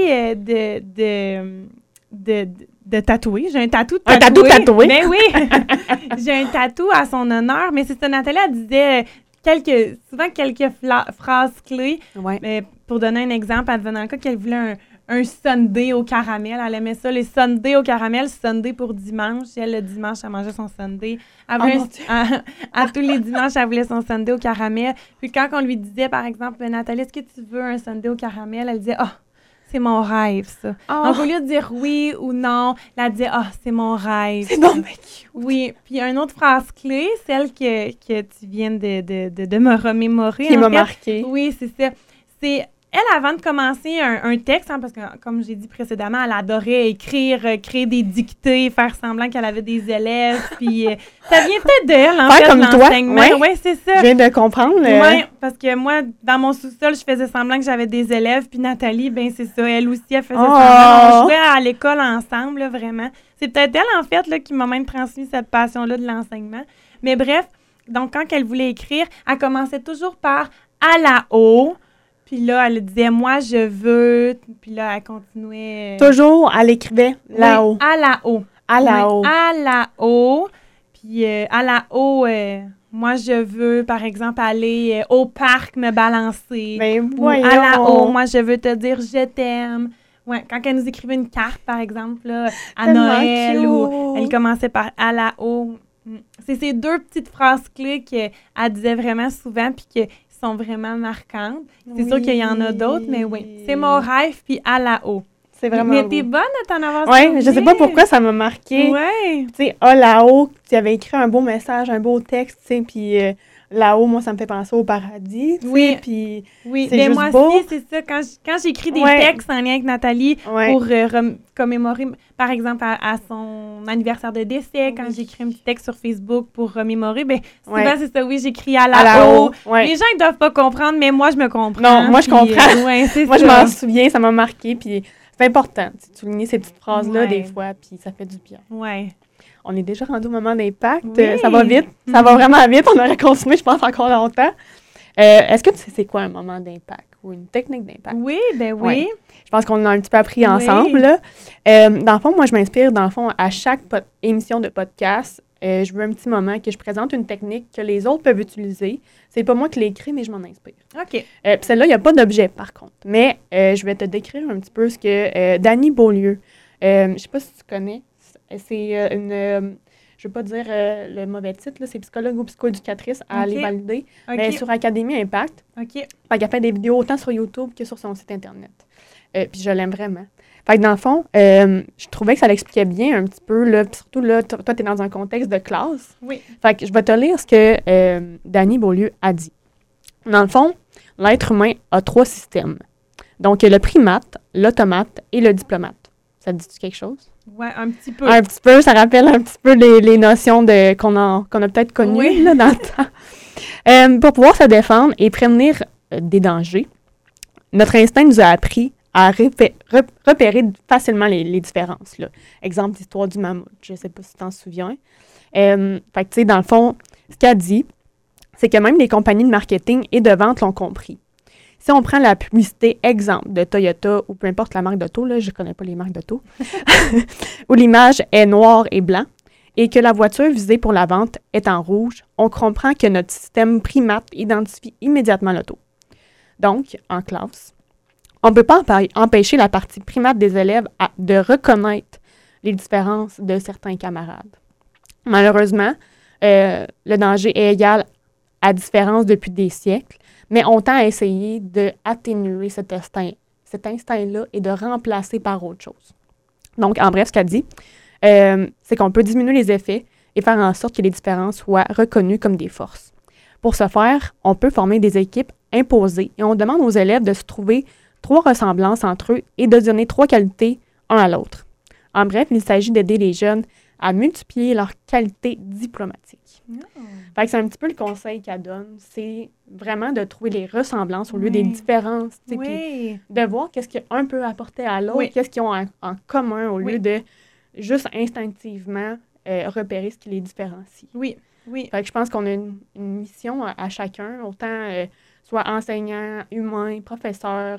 de tatouer. J'ai un tatou de tatouer. Un tatou tatoué? Ben oui! J'ai un tatou à son honneur, mais c'est ça, Nathalie, elle disait souvent quelques phrases clés. Mais pour donner un exemple, elle disait dans le cas qu'elle voulait un sundae au caramel. Elle aimait ça, les sundaes au caramel, sundae pour dimanche. Elle, le dimanche, elle mangeait son sundae. À tous les dimanches, elle voulait son sundae au caramel. Puis quand on lui disait, par exemple, Nathalie, est-ce que tu veux un sundae au caramel? Elle disait, c'est mon rêve, ça. Donc, au lieu de dire oui ou non, elle disait, c'est mon rêve. C'est donc cute. Oui. Puis, une autre phrase clé, celle que tu viens de me remémorer. Qui m'a marquée. Oui, c'est ça. C'est... Elle, avant de commencer un texte, parce que, comme j'ai dit précédemment, elle adorait écrire, créer des dictées, faire semblant qu'elle avait des élèves, puis ça vient peut-être d'elle, en fait, comme l'enseignement. Toi, oui, c'est ça. Je viens de comprendre. Oui, parce que moi, dans mon sous-sol, je faisais semblant que j'avais des élèves, puis Nathalie, c'est ça, elle aussi, elle faisait semblant. On jouait à l'école ensemble, là, vraiment. C'est peut-être elle, en fait, là, qui m'a même transmis cette passion-là de l'enseignement. Mais bref, donc, quand elle voulait écrire, elle commençait toujours par « à la haut ». Puis là, elle disait « moi, je veux ». Puis là, elle continuait. Toujours, elle écrivait là-haut. Oui, à la haut. À la haut. À la haut. Puis à la haut, moi, je veux, par exemple, aller au parc me balancer. Ou à la haut, moi, je veux te dire « je t'aime ». Ouais, quand elle nous écrivait une carte, par exemple, là, à Noël, ou elle commençait par « à la haut ». C'est ces deux petites phrases clés qu'elle disait vraiment souvent, puis que qui sont vraiment marquantes. C'est sûr qu'il y en a d'autres, mais oui. C'est mon rêve, puis à la haut. C'est vraiment Mais beau. t'es bonne de t'en avoir Oui, je sais pas pourquoi ça m'a marqué. Oui. Tu sais, là-haut, tu avais écrit un beau message, un beau texte, tu sais, puis là-haut, moi, ça me fait penser au paradis, tu sais, puis c'est juste moi beau. aussi, c'est ça. Quand j'écris des textes en lien avec Nathalie pour commémorer, par exemple, à son anniversaire de décès, quand j'écris un petit texte sur Facebook pour remémorer, souvent, c'est ça, j'écris à la haut. Les gens, ils doivent pas comprendre, mais moi, je me comprends. Non, moi, je comprends. Moi, ça. je m'en souviens, ça m'a marqué, puis c'est important de souligner ces petites phrases-là des fois, puis ça fait du bien. Oui. On est déjà rendu au moment d'impact. Ça va vite. Ça va vraiment vite. On aurait continué, je pense, encore longtemps. Est-ce que tu sais c'est quoi un moment d'impact ou une technique d'impact? Oui, oui. Ouais. Je pense qu'on en a un petit peu appris ensemble. Là. Dans le fond, moi, je m'inspire, à chaque émission de podcast, je veux un petit moment que je présente une technique que les autres peuvent utiliser. C'est pas moi qui l'ai écrit, mais je m'en inspire. OK. Puis celle-là, il n'y a pas d'objet, par contre. Mais je vais te décrire un petit peu ce que Dany Beaulieu, je ne sais pas si tu connais, c'est une... je ne veux pas dire le mauvais titre, là, c'est psychologue ou psychoéducatrice à aller valider, mais sur Académie Impact. OK. Elle a fait des vidéos autant sur YouTube que sur son site Internet. Puis je l'aime vraiment. Fait que dans le fond, je trouvais que ça l'expliquait bien un petit peu, là, surtout là, toi, tu es dans un contexte de classe. Oui. Fait que je vais te lire ce que Dany Beaulieu a dit. Dans le fond, l'être humain a 3 systèmes. Donc, le primate, l'automate et le diplomate. Ça te dit-tu quelque chose? Oui, un petit peu. Un petit peu, ça rappelle un petit peu les notions qu'on a peut-être connues là, dans le temps. Pour pouvoir se défendre et prévenir des dangers, notre instinct nous a appris à repérer facilement les différences. Là. Exemple d'histoire du mammouth, je ne sais pas si tu t'en souviens. Fait que, tu sais, dans le fond, ce qu'elle dit, c'est que même les compagnies de marketing et de vente l'ont compris. Si on prend la publicité exemple de Toyota ou peu importe la marque d'auto, là, je ne connais pas les marques d'auto, où l'image est noire et blanc et que la voiture visée pour la vente est en rouge, on comprend que notre système primate identifie immédiatement l'auto. Donc, en classe, on ne peut pas empêcher la partie primate des élèves de reconnaître les différences de certains camarades. Malheureusement, le danger est égal à différence depuis des siècles, mais on tend à essayer d'atténuer cet instinct-là et de remplacer par autre chose. Donc, en bref, ce qu'elle dit, c'est qu'on peut diminuer les effets et faire en sorte que les différences soient reconnues comme des forces. Pour ce faire, on peut former des équipes imposées et on demande aux élèves de se trouver 3 ressemblances entre eux et de donner 3 qualités un à l'autre. En bref, il s'agit d'aider les jeunes à multiplier leurs qualités diplomatiques. Fait que c'est un petit peu le conseil qu'elle donne, c'est vraiment de trouver les ressemblances au lieu des différences, puis de voir qu'est-ce qu'un peut apporter à l'autre, qu'est-ce qu'ils ont en commun au lieu de juste instinctivement repérer ce qui les différencie. Oui. Fait que je pense qu'on a une mission à chacun, autant soit enseignant, humain, professeur,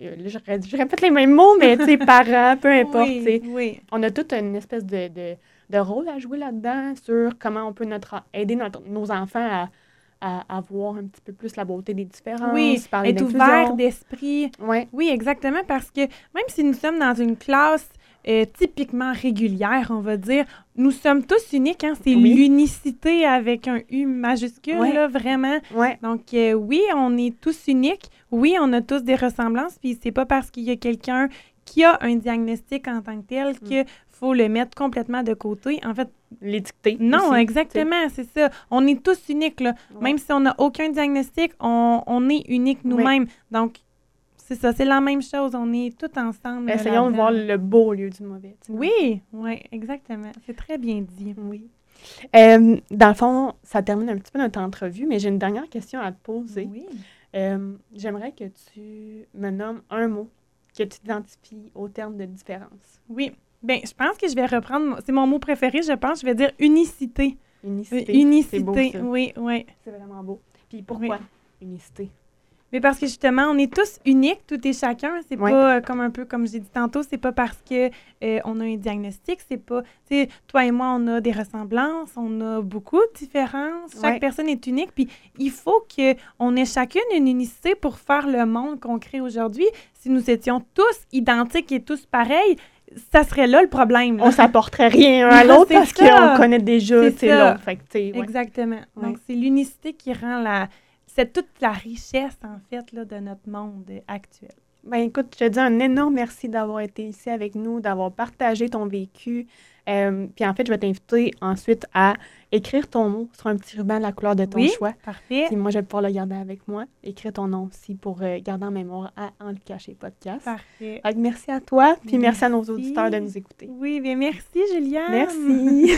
je répète les mêmes mots, mais tu sais, parents, peu importe. On a toute une espèce de rôle à jouer là-dedans sur comment on peut aider nos enfants à voir un petit peu plus la beauté des différences, parler être d'inclusion. ouvert d'esprit. Oui, exactement, parce que même si nous sommes dans une classe typiquement régulière, on va dire, nous sommes tous uniques, hein? C'est l'unicité avec un U majuscule, là, vraiment. Donc, oui, on est tous uniques. Oui, on a tous des ressemblances, puis c'est pas parce qu'il y a quelqu'un qui a un diagnostic en tant que tel qu'il faut le mettre complètement de côté. En fait, l'étiqueter. Non, aussi, exactement, c'est ça. On est tous uniques, là. Même si on n'a aucun diagnostic, on est uniques nous-mêmes. Donc, c'est ça, c'est la même chose. On est tous ensemble. Essayons de voir le beau au lieu du mauvais. Oui, exactement. C'est très bien dit. Oui. Dans le fond, ça termine un petit peu notre entrevue, mais j'ai une dernière question à te poser. Oui. J'aimerais que tu me nommes un mot que tu identifies au terme de différence. Oui. Bien, je pense que je vais reprendre, c'est mon mot préféré, je pense, je vais dire unicité. Unicité. C'est beau, ça. Oui. C'est vraiment beau. Puis pourquoi unicité? Mais parce que justement, on est tous uniques, tout et chacun. C'est pas comme un peu comme j'ai dit tantôt, c'est pas parce que on a un diagnostic, c'est pas, tu sais, toi et moi, on a des ressemblances, on a beaucoup de différences. Chaque personne est unique, puis il faut qu'on ait chacune une unicité pour faire le monde qu'on crée aujourd'hui. Si nous étions tous identiques et tous pareils, ça serait là le problème. Là. On s'apporterait rien un à l'autre parce qu'on connaît déjà l'autre. Fait que, exactement. Donc, c'est l'unicité qui rend c'est toute la richesse, en fait, là, de notre monde actuel. Ben écoute, je te dis un énorme merci d'avoir été ici avec nous, d'avoir partagé ton vécu. Puis en fait, je vais t'inviter ensuite à écrire ton mot sur un petit ruban de la couleur de ton choix. Parfait. Puis moi, je vais pouvoir le garder avec moi. Écrire ton nom aussi pour garder en mémoire à En le cacher podcast. Parfait. Donc, merci à toi, puis merci à nos auditeurs de nous écouter. Oui, bien merci, Juliane. Merci.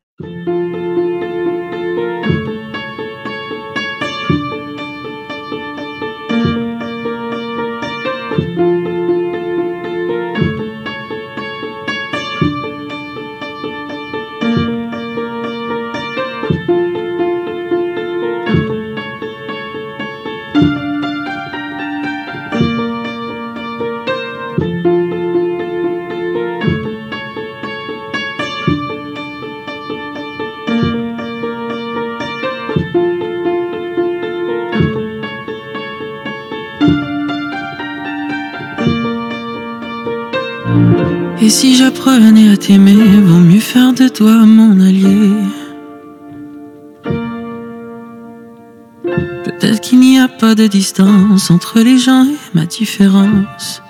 Et si j'apprenais à t'aimer, vaut mieux faire de toi mon allié. Peut-être qu'il n'y a pas de distance entre les gens et ma différence.